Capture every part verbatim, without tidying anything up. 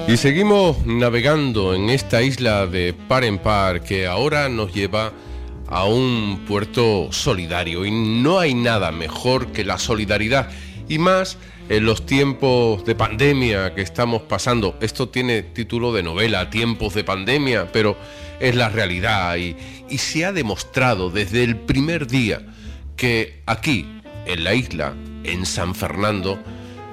Y seguimos navegando en esta isla de par en par que ahora nos lleva a un puerto solidario, y no hay nada mejor que la solidaridad, y más en los tiempos de pandemia que estamos pasando. Esto tiene título de novela, Tiempos de Pandemia, pero es la realidad, y, y se ha demostrado desde el primer día que aquí, en la isla, en San Fernando,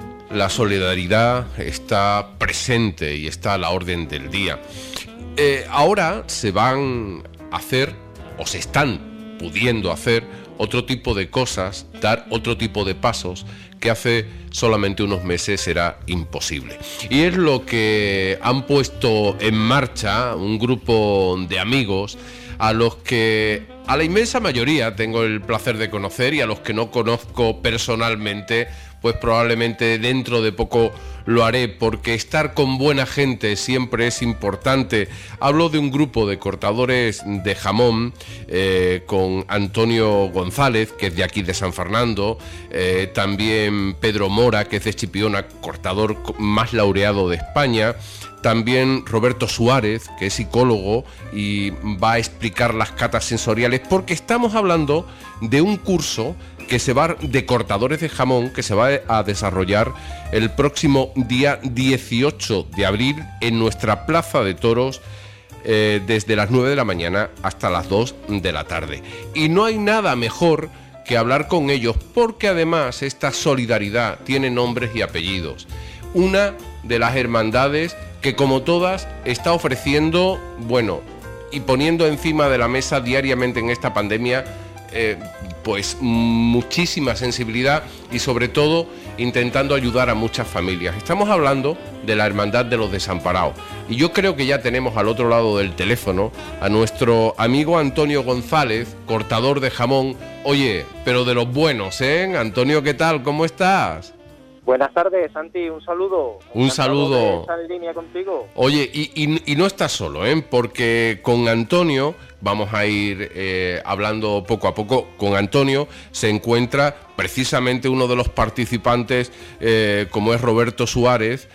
la solidaridad está presente y está a la orden del día. Eh, ahora se van a hacer, o se están pudiendo hacer, otro tipo de cosas, dar otro tipo de pasos que hace solamente unos meses era imposible. Y es lo que han puesto en marcha un grupo de amigos a los que a la inmensa mayoría tengo el placer de conocer, y a los que no conozco personalmente, pues probablemente dentro de poco lo haré, porque estar con buena gente siempre es importante. Hablo de un grupo de cortadores de jamón, eh, con Antonio González, que es de aquí de San Fernando, eh, también Pedro Mora, que es de Chipiona, cortador más laureado de España, también Roberto Suárez, que es psicólogo y va a explicar las catas sensoriales, porque estamos hablando de un curso que se va de cortadores de jamón que se va a desarrollar el próximo día dieciocho de abril en nuestra Plaza de Toros, eh, desde las nueve de la mañana hasta las dos de la tarde. Y no hay nada mejor que hablar con ellos, porque además esta solidaridad tiene nombres y apellidos. Una de las hermandades que, como todas, está ofreciendo, bueno, y poniendo encima de la mesa diariamente en esta pandemia, eh, pues muchísima sensibilidad, y sobre todo intentando ayudar a muchas familias. Estamos hablando de la Hermandad de los Desamparados, y yo creo que ya tenemos al otro lado del teléfono a nuestro amigo Antonio González, cortador de jamón. Oye, pero de los buenos, ¿eh? Antonio, ¿qué tal? ¿Cómo estás? Buenas tardes, Santi, un saludo. Un saludo. De estar en línea contigo. Oye, y, y, y no estás solo, ¿eh? Porque con Antonio vamos a ir eh, hablando poco a poco. Con Antonio se encuentra precisamente uno de los participantes, eh, como es Roberto Suárez,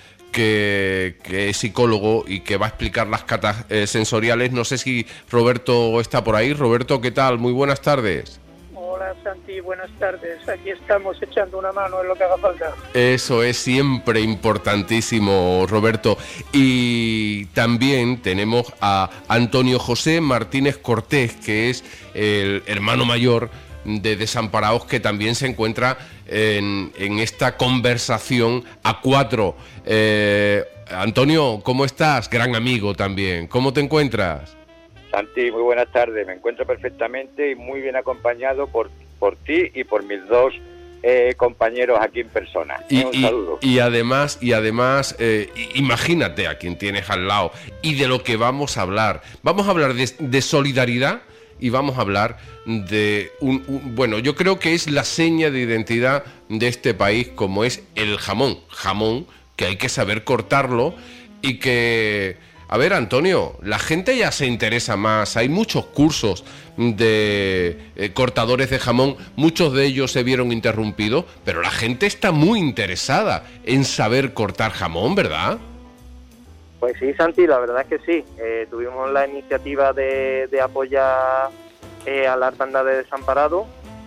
que, que es psicólogo y que va a explicar las catas eh, sensoriales. No sé si Roberto está por ahí. Roberto, ¿qué tal? Muy buenas tardes. Hola Santi, buenas tardes. Aquí estamos echando una mano en lo que haga falta. Eso es siempre importantísimo, Roberto. Y también tenemos a Antonio José Martínez Cortés, que es el hermano mayor de Desamparados, que también se encuentra en, en esta conversación a cuatro. Eh, Antonio, ¿cómo estás? Gran amigo también. ¿Cómo te encuentras? Santi, muy buenas tardes. Me encuentro perfectamente y muy bien acompañado por, por ti y por mis dos eh, compañeros aquí en persona. Y, eh, un y, saludo. Y además, y además eh, imagínate a quien tienes al lado y de lo que vamos a hablar. Vamos a hablar de, de solidaridad, y vamos a hablar de un, un... Bueno, yo creo que es la seña de identidad de este país, como es el jamón. Jamón que hay que saber cortarlo, y que... A ver, Antonio, la gente ya se interesa más, hay muchos cursos de eh, cortadores de jamón, muchos de ellos se vieron interrumpidos, pero la gente está muy interesada en saber cortar jamón, ¿verdad? Pues sí, Santi, la verdad es que sí. Eh, tuvimos la iniciativa de, de apoyar eh, a la Hermandad de Desamparados,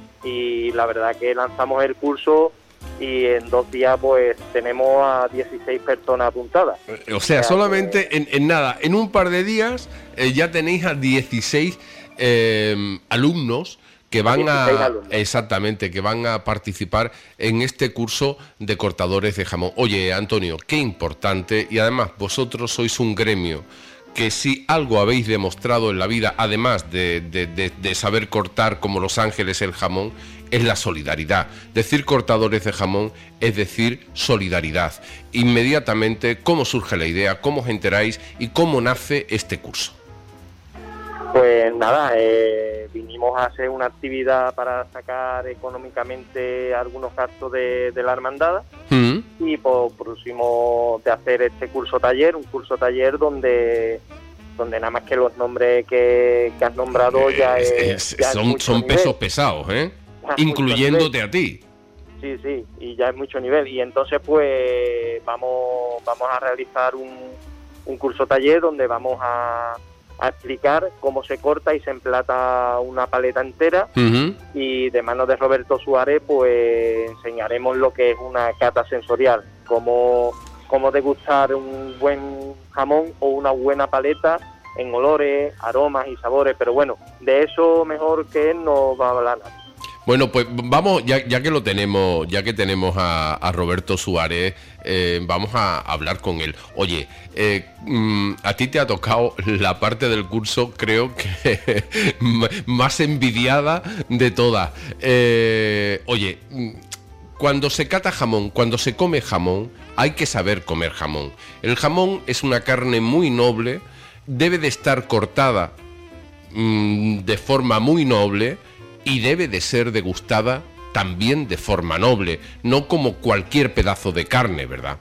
y la verdad que lanzamos el curso, y en dos días pues tenemos a dieciséis personas apuntadas. O sea, solamente en, en nada, en un par de días eh, ya tenéis a dieciséis eh, alumnos que van a alumnos. exactamente, que van a participar en este curso de cortadores de jamón. Oye, Antonio, qué importante, y además vosotros sois un gremio que si algo habéis demostrado en la vida, además de, de, de, de saber cortar como los ángeles el jamón, es la solidaridad. Decir cortadores de jamón es decir solidaridad. Inmediatamente, ¿cómo surge la idea? ¿Cómo os enteráis? ¿Y cómo nace este curso? Pues nada, eh, vinimos a hacer una actividad para sacar económicamente algunos gastos de, de la hermandad, mm. y pues pusimos de hacer este curso taller, un curso taller donde donde nada más que los nombres que, que has nombrado ya, es, es, ya son, es son nivel. pesos pesados, ¿eh? Incluyéndote a ti. sí, sí, y ya es mucho nivel. Y entonces pues vamos vamos a realizar un, un curso taller donde vamos a, a explicar cómo se corta y se emplata una paleta entera. Uh-huh. Y de manos de Roberto Suárez pues enseñaremos lo que es una cata sensorial, cómo, cómo degustar un buen jamón o una buena paleta en olores, aromas y sabores. Pero bueno, de eso mejor que él no va a hablar nadie. Bueno, pues vamos, ya, ya que lo tenemos, ya que tenemos a, a Roberto Suárez, eh, vamos a hablar con él. Oye, eh, a ti te ha tocado la parte del curso, creo que más envidiada de todas. Eh, oye, cuando se cata jamón, cuando se come jamón, hay que saber comer jamón. El jamón es una carne muy noble, debe de estar cortada mmm, de forma muy noble, y debe de ser degustada también de forma noble, no como cualquier pedazo de carne, ¿verdad?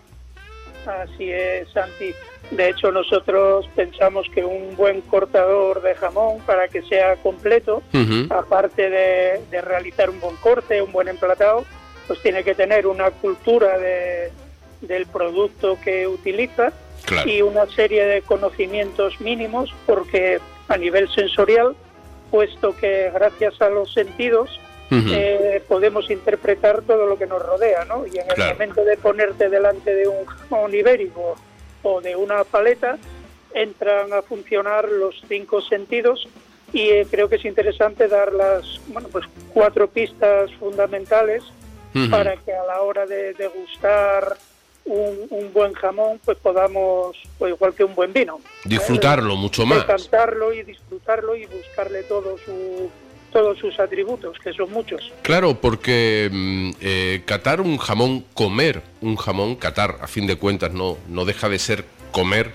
Así es, Santi. De hecho, nosotros pensamos que un buen cortador de jamón, para que sea completo, uh-huh. aparte de, de realizar un buen corte, un buen emplatado, pues tiene que tener una cultura de, del producto que utiliza, claro. y una serie de conocimientos mínimos, porque a nivel sensorial, puesto que gracias a los sentidos uh-huh. eh, podemos interpretar todo lo que nos rodea, ¿no? Y en el claro. momento de ponerte delante de un jamón ibérico o de una paleta, entran a funcionar los cinco sentidos, y eh, creo que es interesante dar las, bueno, pues cuatro pistas fundamentales uh-huh. para que a la hora de degustar Un, un buen jamón, pues podamos, pues igual que un buen vino, disfrutarlo ¿eh? mucho más, cantarlo y disfrutarlo y buscarle todo su, todos sus atributos, que son muchos. Claro, porque eh, catar un jamón, comer un jamón, catar, a fin de cuentas, no, no deja de ser comer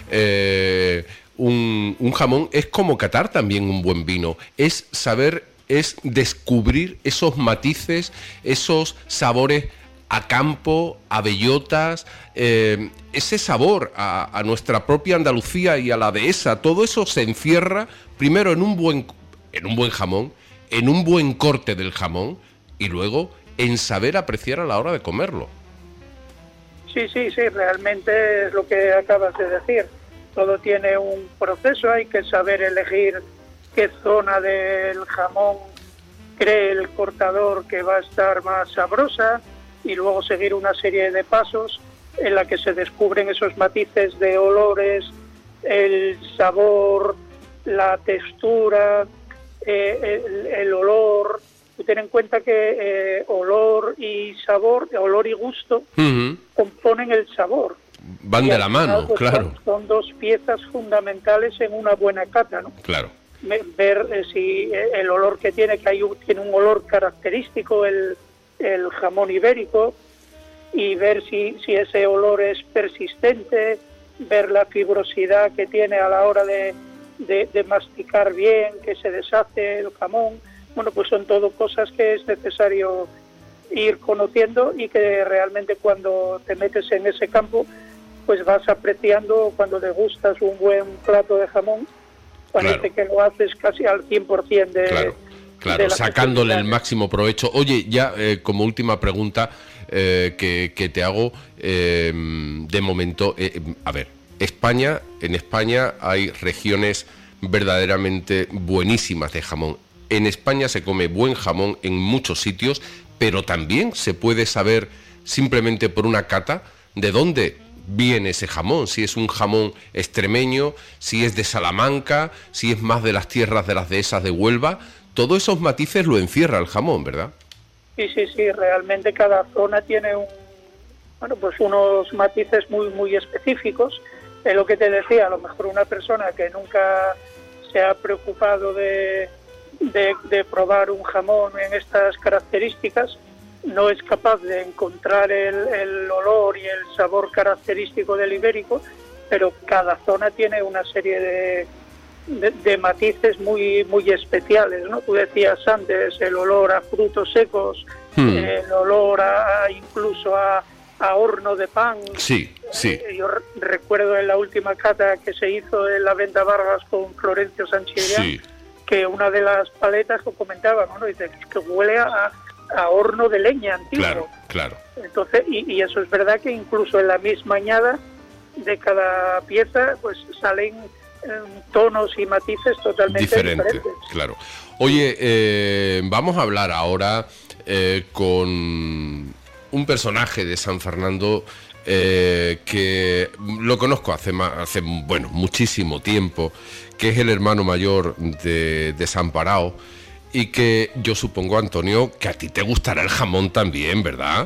eh, un, un jamón, es como catar también un buen vino, es saber, es descubrir esos matices, esos sabores a campo, a bellotas, eh, ese sabor a, a nuestra propia Andalucía y a la dehesa, todo eso se encierra primero en un buen, en un buen jamón, en un buen corte del jamón, y luego en saber apreciar a la hora de comerlo. Sí, sí, sí, realmente es lo que acabas de decir. Todo tiene un proceso, hay que saber elegir qué zona del jamón cree el cortador que va a estar más sabrosa, y luego seguir una serie de pasos en la que se descubren esos matices de olores, el sabor, la textura, eh, el, el olor. Ten en cuenta que eh, olor y sabor, olor y gusto uh-huh. componen el sabor. Van y de la final, mano, pues, claro. Son, son dos piezas fundamentales en una buena cata, ¿no? Claro. Ver eh, si el olor que tiene, que hay un, tiene un olor característico, el el jamón ibérico, y ver si, si ese olor es persistente, ver la fibrosidad que tiene a la hora de, de, de masticar bien, que se deshace el jamón. Bueno, pues son todo cosas que es necesario ir conociendo, y que realmente cuando te metes en ese campo, pues vas apreciando. Cuando degustas un buen plato de jamón, parece claro. que lo haces casi al cien por ciento de... Claro. Claro, sacándole el máximo provecho. Oye, ya eh, como última pregunta eh, que, que te hago, eh, de momento, eh, a ver, España, en España hay regiones verdaderamente buenísimas de jamón. En España se come buen jamón en muchos sitios, pero también se puede saber simplemente por una cata de dónde viene ese jamón, si es un jamón extremeño, si es de Salamanca, si es más de las tierras de las dehesas de Huelva. Todos esos matices lo encierra el jamón, ¿verdad? Sí, sí, sí, realmente cada zona tiene un, bueno, pues unos matices muy muy específicos. Es lo que te decía, a lo mejor una persona que nunca se ha preocupado de, de, de probar un jamón en estas características, no es capaz de encontrar el, el olor y el sabor característico del ibérico, pero cada zona tiene una serie de De, de matices muy muy especiales, ¿no? Tú decías antes el olor a frutos secos, hmm. el olor a, a incluso a, a horno de pan. Sí, sí. Eh, yo re- recuerdo en la última cata que se hizo en la Venta Vargas con Florencio Sanchirián, sí. que una de las paletas lo comentaba, ¿no? Dice que huele a, a horno de leña antiguo. Claro, claro. Entonces, y, y eso es verdad que incluso en la misma añada de cada pieza, pues salen eh, tonos y matices totalmente Diferente, diferentes. Claro. Oye, eh, vamos a hablar ahora eh, con un personaje de San Fernando eh, que lo conozco hace, hace bueno, muchísimo tiempo, que es el hermano mayor de Desamparado, y que yo supongo, Antonio, que a ti te gustará el jamón también, ¿verdad?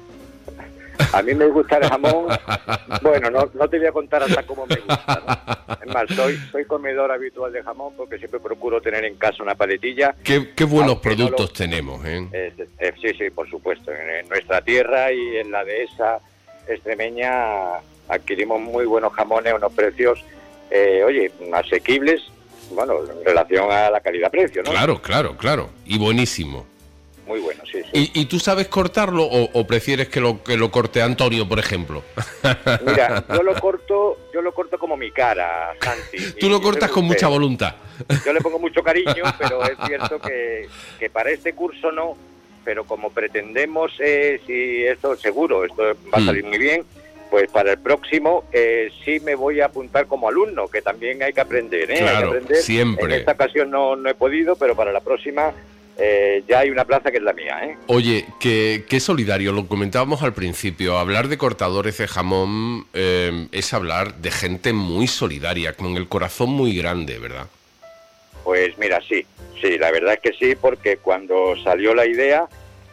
A mí me gusta el jamón. Bueno, no, no te voy a contar hasta cómo me gusta, ¿no? Es más, soy, soy comedor habitual de jamón porque siempre procuro tener en casa una paletilla. Qué, qué buenos productos no lo, tenemos, ¿eh? Eh, eh, Sí, sí, por supuesto. En, en nuestra tierra y en la dehesa extremeña adquirimos muy buenos jamones a unos precios, eh, oye, asequibles, bueno, en relación a la calidad-precio, ¿no? Claro, claro, claro. Y buenísimo. Muy bueno, sí, sí. ¿Y, y tú sabes cortarlo o, o prefieres que lo que lo corte Antonio, por ejemplo? Mira, yo lo corto, yo lo corto como mi cara, Santi. Tú lo cortas con mucha voluntad. Yo le pongo mucho cariño, pero es cierto que, que para este curso no, pero como pretendemos, eh, si esto seguro, esto va a salir mm. muy bien, pues para el próximo eh, sí me voy a apuntar como alumno, que también hay que aprender, ¿eh? Claro, hay que aprender. Siempre. En esta ocasión no, no he podido, pero para la próxima eh, ya hay una plaza que es la mía, ¿eh? Oye, qué, qué solidario, lo comentábamos al principio, hablar de cortadores de jamón eh, es hablar de gente muy solidaria, con el corazón muy grande, ¿verdad? Pues mira, sí, sí, la verdad es que sí, porque cuando salió la idea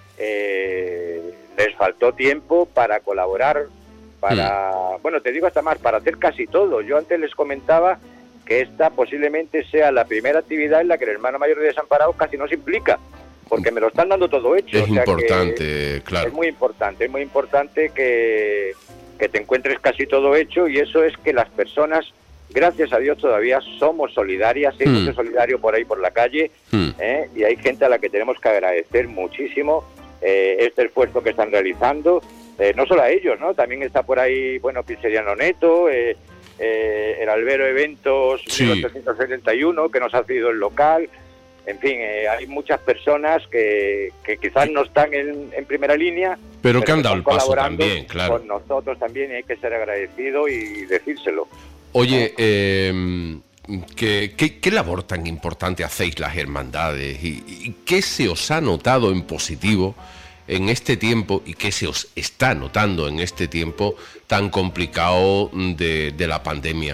eh, les faltó tiempo para colaborar, para, mm. bueno, te digo hasta más, para hacer casi todo. Yo antes les comentaba que esta posiblemente sea la primera actividad en la que el hermano mayor de Desamparados casi no se implica, porque me lo están dando todo hecho. Es o sea importante, claro. Es muy importante, es muy importante que, que te encuentres casi todo hecho, y eso es que las personas, gracias a Dios, todavía somos solidarias, hay mm. mucho solidario por ahí por la calle, mm. ¿eh? y hay gente a la que tenemos que agradecer muchísimo eh, este esfuerzo que están realizando, eh, no solo a ellos, ¿no? También está por ahí, bueno, Pizzería Noneto, eh, eh, el Albero Eventos sí. mil ochocientos setenta y uno, que nos ha cedido el local. En fin, eh, hay muchas personas que, que quizás no están en, en primera línea, pero, pero que han dado el paso también, claro. Con nosotros también hay que ser agradecido y decírselo. Oye, eh, ¿qué, qué, ¿qué labor tan importante hacéis las hermandades? ¿Y, y qué se os ha notado en positivo en este tiempo y qué se os está notando en este tiempo tan complicado de, de la pandemia?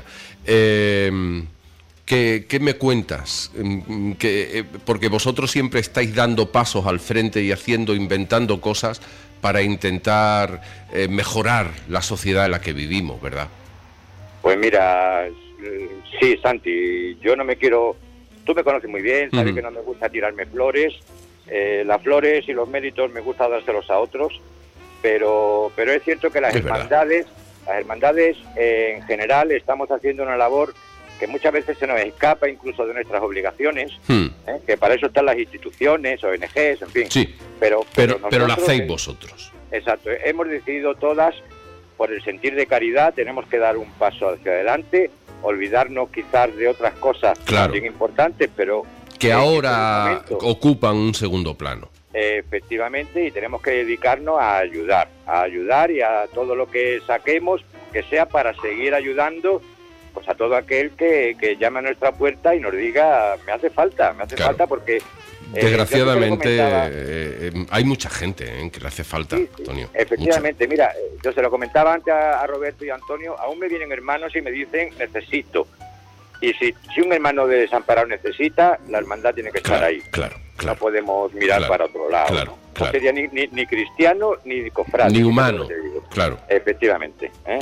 Eh, ¿qué, ¿Qué me cuentas? Que, porque vosotros siempre estáis dando pasos al frente y haciendo, inventando cosas para intentar eh, mejorar la sociedad en la que vivimos, ¿verdad? Pues mira, sí, Santi, yo no me quiero... Tú me conoces muy bien, sabes uh-huh. que no me gusta tirarme flores. Eh, las flores y los méritos me gusta dárselos a otros, pero pero es cierto que las es hermandades, verdad. las hermandades eh, en general estamos haciendo una labor que muchas veces se nos escapa incluso de nuestras obligaciones, hmm. ¿eh? que para eso están las instituciones, O N Ges, en fin. Sí, pero, pero, pero, pero lo hacéis vosotros. Exacto, hemos decidido todas, por el sentir de caridad, tenemos que dar un paso hacia adelante, olvidarnos quizás de otras cosas claro. también importantes, pero... que ahora ocupan un segundo plano. Eh, efectivamente, y tenemos que dedicarnos a ayudar, a ayudar y a todo lo que saquemos, que sea para seguir ayudando pues a todo aquel que, que llame a nuestra puerta y nos diga, me hace falta, me hace claro. falta porque... Eh, Desgraciadamente eh, eh, hay mucha gente eh, que le hace falta, sí, sí, Antonio. Efectivamente, mucha. Mira, yo se lo comentaba antes a, a Roberto y a Antonio, aún me vienen hermanos y me dicen, necesito. Y si, si un hermano de Desamparado necesita, la hermandad tiene que claro, estar ahí. Claro, claro. No podemos mirar claro, para otro lado. Claro, ¿no? claro. No sería ni, ni, ni cristiano ni cofrade. Ni humano, claro. Efectivamente. ¿eh?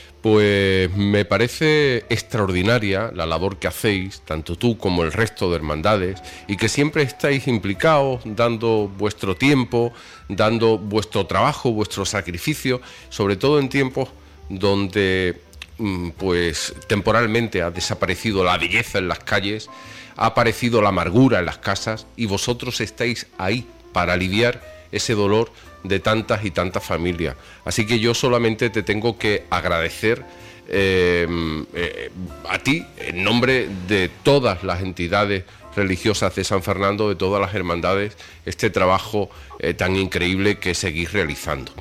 Pues me parece extraordinaria la labor que hacéis, tanto tú como el resto de hermandades, y que siempre estáis implicados, dando vuestro tiempo, dando vuestro trabajo, vuestro sacrificio, sobre todo en tiempos donde... pues temporalmente ha desaparecido la belleza en las calles, ha aparecido la amargura en las casas y vosotros estáis ahí para aliviar ese dolor de tantas y tantas familias. Así que yo solamente te tengo que agradecer eh, eh, a ti, en nombre de todas las entidades religiosas de San Fernando, de todas las hermandades, este trabajo eh, tan increíble que seguís realizando.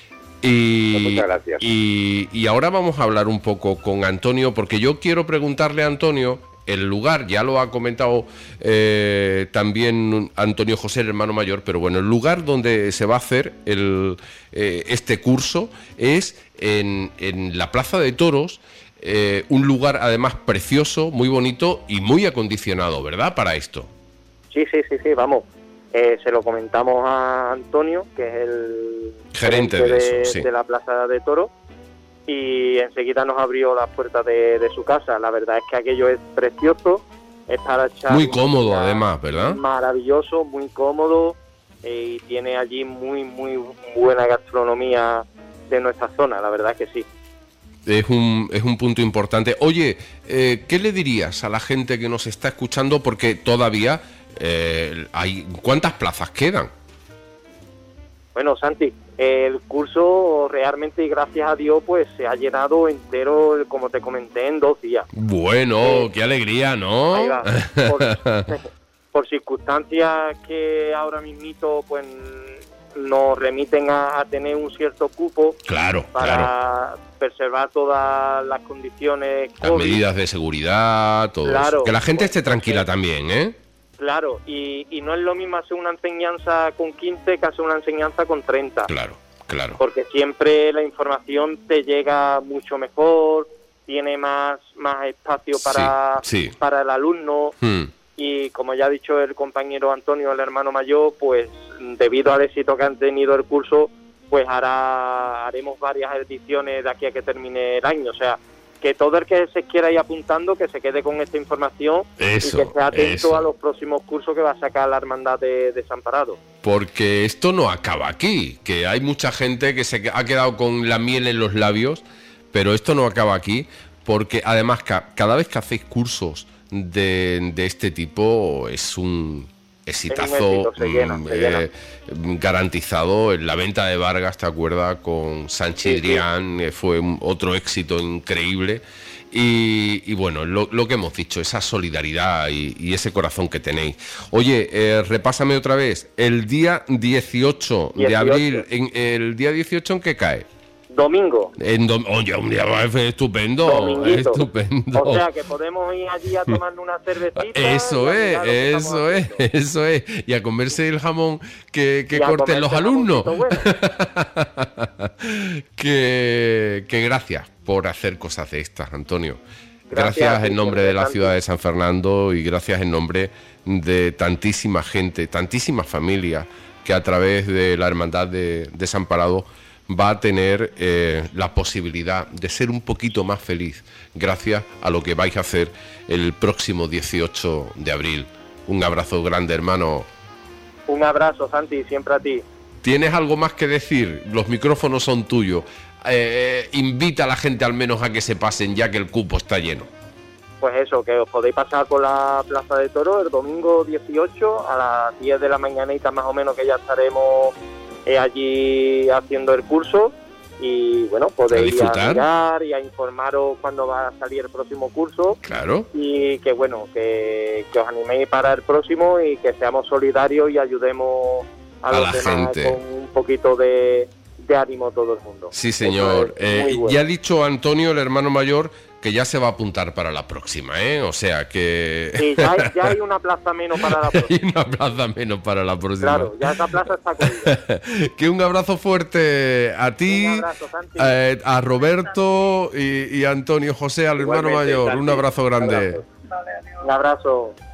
Y, Muchas gracias. Y, y ahora vamos a hablar un poco con Antonio, porque yo quiero preguntarle a Antonio el lugar, ya lo ha comentado eh, también Antonio José, el hermano mayor, pero bueno, el lugar donde se va a hacer el, eh, este curso es en, en la Plaza de Toros, eh, un lugar además precioso, muy bonito y muy acondicionado, ¿verdad?, para esto. Sí, sí, sí, sí, vamos. Eh, se lo comentamos a Antonio, que es el gerente, gerente de, de, eso, sí. de la Plaza de Toros, y enseguida nos abrió las puertas de, de su casa. La verdad es que aquello es precioso, es para echar... Muy cómodo además, ¿verdad? Maravilloso, muy cómodo, eh, y tiene allí muy, muy buena gastronomía de nuestra zona, la verdad que sí. Es un, es un punto importante. Oye, eh, ¿qué le dirías a la gente que nos está escuchando? Porque todavía eh, hay... ¿Cuántas plazas quedan? Bueno, Santi, el curso realmente, y gracias a Dios, pues se ha llenado entero, como te comenté, en dos días. Bueno, eh, qué alegría, ¿no? Ahí va. Por, por circunstancias que ahora mismito, pues nos remiten a, a tener un cierto cupo. Claro, para claro. preservar todas las condiciones las COVID. medidas de seguridad, todo Claro, eso. Que la gente pues, esté tranquila pues, también, ¿eh? Claro, y, y no es lo mismo hacer una enseñanza con quince que hacer una enseñanza con treinta. Claro, claro. Porque siempre la información te llega mucho mejor, tiene más, más espacio para, sí, sí. para el alumno. Hmm. Y como ya ha dicho el compañero Antonio, el hermano mayor, pues debido al éxito que han tenido el curso, pues hará, haremos varias ediciones de aquí a que termine el año. O sea, que todo el que se quiera ir apuntando, que se quede con esta información eso, y que esté atento eso. a los próximos cursos que va a sacar la Hermandad de Desamparados. Porque esto no acaba aquí, que hay mucha gente que se ha quedado con la miel en los labios, pero esto no acaba aquí, porque además ca cada vez que hacéis cursos de, de este tipo es un exitazo, es un éxito, se llena, mm, se llena. Eh, garantizado. En la venta de Vargas, ¿te acuerdas? Con Sánchez Sí, Drián, sí. Fue un, otro éxito increíble. Y, y bueno, lo, lo que hemos dicho, esa solidaridad y, y ese corazón que tenéis. Oye, eh, repásame otra vez, el día dieciocho de abril, en, ¿el día dieciocho en qué cae? Domingo. En dom Oye, un día estupendo, Dominguito. estupendo. O sea, que podemos ir allí a tomarnos una cervecita. Eso es, eso es, eso es. Y a comerse el jamón que, que corten los alumnos. Bueno. que, que gracias por hacer cosas de estas, Antonio. Gracias, gracias en nombre de la ciudad de San Fernando y gracias en nombre de tantísima gente, tantísimas familias que a través de la Hermandad de Desamparados va a tener eh, la posibilidad de ser un poquito más feliz gracias a lo que vais a hacer el próximo dieciocho de abril. Un abrazo grande, hermano. Un abrazo, Santi, siempre a ti. ¿Tienes algo más que decir? Los micrófonos son tuyos. Eh, invita a la gente al menos a que se pasen ya que el cupo está lleno. Pues eso, que os podéis pasar por la Plaza de Toros el domingo dieciocho a las diez de la mañanita más o menos, que ya estaremos Eh, allí haciendo el curso y bueno, podéis ir a mirar y a informaros cuándo va a salir el próximo curso. Claro. Y que bueno, que, que os animéis para el próximo y que seamos solidarios y ayudemos a, a los demás gente. Con un poquito de, de ánimo todo el mundo. Sí, señor. Eh, bueno. Ya ha dicho Antonio, el hermano mayor, que ya se va a apuntar para la próxima, ¿eh? O sea que... Sí, ya hay, ya hay una plaza menos para la próxima. Hay una plaza menos para la próxima. Claro, ya esa plaza está cogida. Que un abrazo fuerte a ti, un abrazo, Santi. Eh, a Roberto y, y a Antonio José, al Igualmente, hermano mayor. Santi. Un abrazo grande. Un abrazo. Un abrazo.